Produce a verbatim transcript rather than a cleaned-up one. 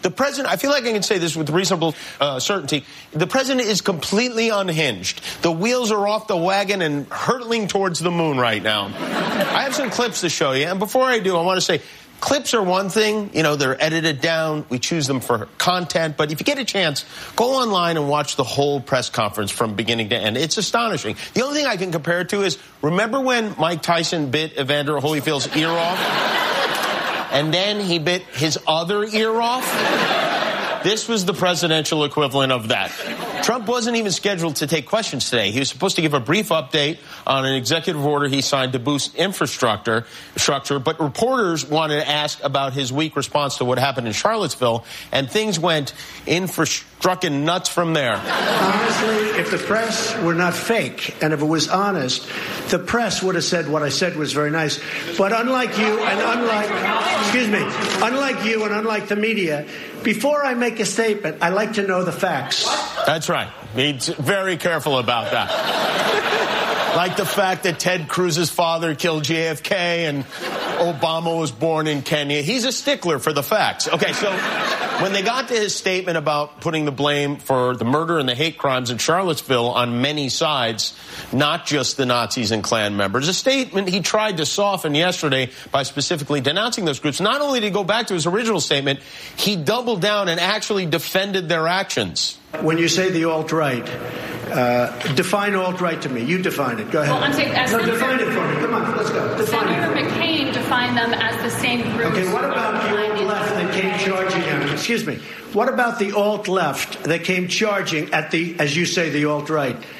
The president, I feel like I can say this with reasonable uh, certainty, the president is completely unhinged. The wheels are off the wagon and hurtling towards the moon right now. I have some clips to show you, and before I do, I want to say, clips are one thing, you know, they're edited down, we choose them for content, but if you get a chance, go online and watch the whole press conference from beginning to end. It's astonishing. The only thing I can compare it to is, remember when Mike Tyson bit Evander Holyfield's ear off? And then he bit his other ear off? This was the presidential equivalent of that. Trump wasn't even scheduled to take questions today. He was supposed to give a brief update on an executive order he signed to boost infrastructure, structure, but reporters wanted to ask about his weak response to what happened in Charlottesville, and things went infrastructure nuts from there. Honestly, if the press were not fake, and if it was honest, the press would have said what I said was very nice. But unlike you, and unlike, excuse me, unlike you and unlike the media, before I make a statement, I like to know the facts. That's right. Be very careful about that. Like the fact that Ted Cruz's father killed J F K and Obama was born in Kenya. He's a stickler for the facts. Okay, so when they got to his statement about putting the blame for the murder and the hate crimes in Charlottesville on many sides, not just the Nazis and Klan members, a statement he tried to soften yesterday by specifically denouncing those groups. Not only did he go back to his original statement, he doubled down and actually defended their actions. When you say the alt-right, uh, define alt-right to me. You define it. Go ahead. Well, I'm saying, as no, Senator, define it for me. Come on, let's go. Define Senator it. McCain defined them as the same group. Okay, what about the alt-left that came charging him? Excuse me. What about the alt-left that came charging at the, as you say, the alt-right?